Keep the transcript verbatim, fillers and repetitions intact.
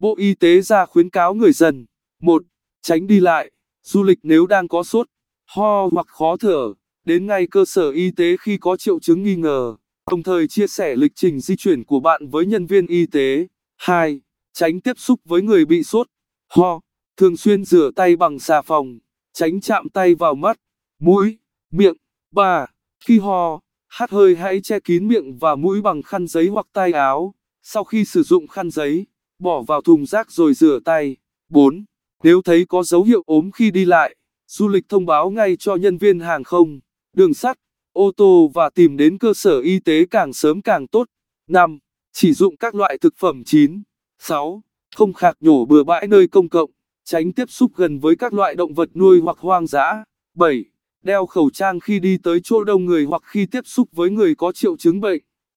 Bộ Y tế ra khuyến cáo người dân: một. Tránh đi lại, du lịch nếu đang có sốt, ho hoặc khó thở, đến ngay cơ sở y tế khi có triệu chứng nghi ngờ, đồng thời chia sẻ lịch trình di chuyển của bạn với nhân viên y tế. hai. Tránh tiếp xúc với người bị sốt, ho, thường xuyên rửa tay bằng xà phòng, tránh chạm tay vào mắt, mũi, miệng. ba. Khi ho, hắt hơi hãy che kín miệng và mũi bằng khăn giấy hoặc tay áo. Sau khi sử dụng khăn giấy, bỏ vào thùng rác rồi rửa tay. bốn. Nếu thấy có dấu hiệu ốm khi đi lại, du lịch thông báo ngay cho nhân viên hàng không, đường sắt, ô tô và tìm đến cơ sở y tế càng sớm càng tốt. năm. Chỉ dụng các loại thực phẩm chín. sáu. Không khạc nhổ bừa bãi nơi công cộng, tránh tiếp xúc gần với các loại động vật nuôi hoặc hoang dã. bảy. Đeo khẩu trang khi đi tới chỗ đông người hoặc khi tiếp xúc với người có triệu chứng bệnh.